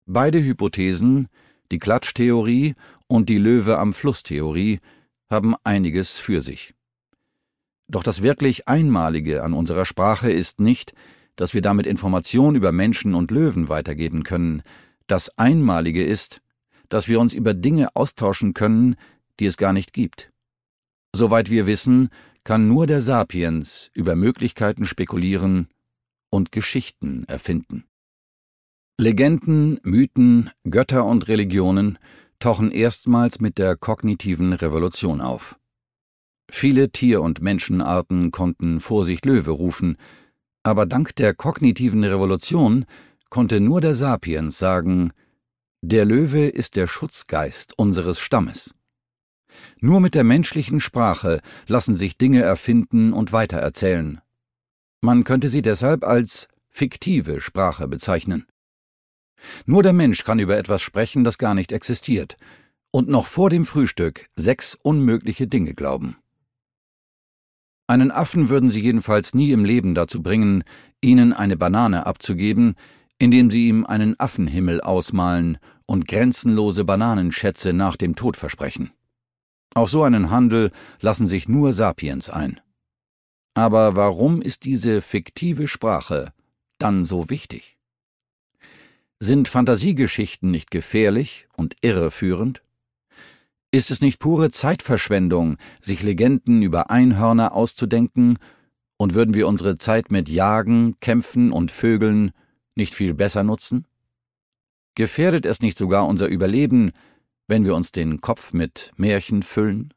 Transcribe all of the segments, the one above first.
Beide Hypothesen, die Klatschtheorie und die Löwe-am-Fluss-Theorie, haben einiges für sich. Doch das wirklich Einmalige an unserer Sprache ist nicht, dass wir damit Informationen über Menschen und Löwen weitergeben können. Das Einmalige ist, dass wir uns über Dinge austauschen können, die es gar nicht gibt. Soweit wir wissen, kann nur der Sapiens über Möglichkeiten spekulieren und Geschichten erfinden. Legenden, Mythen, Götter und Religionen tauchen erstmals mit der kognitiven Revolution auf. Viele Tier- und Menschenarten konnten Vorsicht Löwe rufen, aber dank der kognitiven Revolution konnte nur der Sapiens sagen, der Löwe ist der Schutzgeist unseres Stammes. Nur mit der menschlichen Sprache lassen sich Dinge erfinden und weitererzählen. Man könnte sie deshalb als fiktive Sprache bezeichnen. Nur der Mensch kann über etwas sprechen, das gar nicht existiert, und noch vor dem Frühstück 6 unmögliche Dinge glauben. Einen Affen würden sie jedenfalls nie im Leben dazu bringen, ihnen eine Banane abzugeben, indem sie ihm einen Affenhimmel ausmalen und grenzenlose Bananenschätze nach dem Tod versprechen. Auf so einen Handel lassen sich nur Sapiens ein. Aber warum ist diese fiktive Sprache dann so wichtig? Sind Fantasiegeschichten nicht gefährlich und irreführend? Ist es nicht pure Zeitverschwendung, sich Legenden über Einhörner auszudenken, und würden wir unsere Zeit mit Jagen, Kämpfen und Vögeln nicht viel besser nutzen? Gefährdet es nicht sogar unser Überleben, wenn wir uns den Kopf mit Märchen füllen?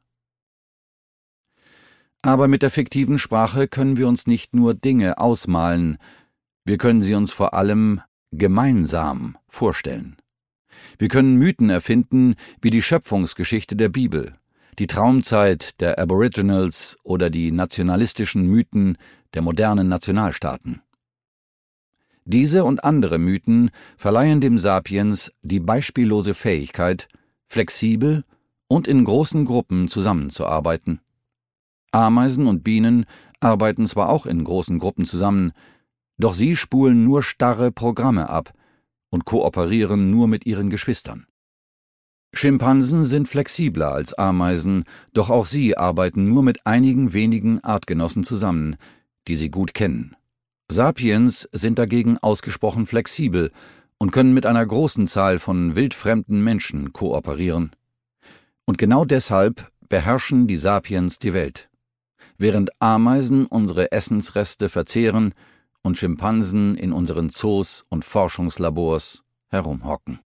Aber mit der fiktiven Sprache können wir uns nicht nur Dinge ausmalen, wir können sie uns vor allem gemeinsam vorstellen. Wir können Mythen erfinden, wie die Schöpfungsgeschichte der Bibel, die Traumzeit der Aboriginals oder die nationalistischen Mythen der modernen Nationalstaaten. Diese und andere Mythen verleihen dem Sapiens die beispiellose Fähigkeit, flexibel und in großen Gruppen zusammenzuarbeiten. Ameisen und Bienen arbeiten zwar auch in großen Gruppen zusammen, doch sie spulen nur starre Programme ab und kooperieren nur mit ihren Geschwistern. Schimpansen sind flexibler als Ameisen, doch auch sie arbeiten nur mit einigen wenigen Artgenossen zusammen, die sie gut kennen. Sapiens sind dagegen ausgesprochen flexibel und können mit einer großen Zahl von wildfremden Menschen kooperieren. Und genau deshalb beherrschen die Sapiens die Welt, während Ameisen unsere Essensreste verzehren und Schimpansen in unseren Zoos und Forschungslabors herumhocken.